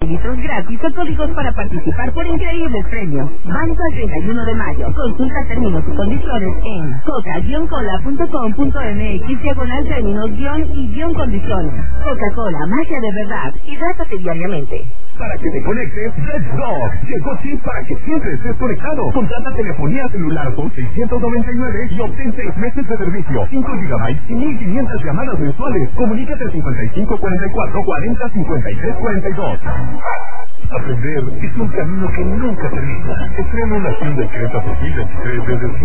litros gratis o códigos para participar por increíbles premios. Válido al 31 de mayo. Consulta términos y condiciones en coca-cola.com.mx/términos-y-condiciones. Coca-Cola, magia de verdad. Hidrátate diariamente. Para que te conectes, Let's Go. Llegó Chip para que siempre estés conectado. Contrata telefonía celular por 699 y obtén 6 meses de servicio, 5 GB y 1500 llamadas mensuales. Comunícate al 5544 40 53 42. Aprender es un camino que nunca termina. Estrena una Hyundai Creta 2023 desde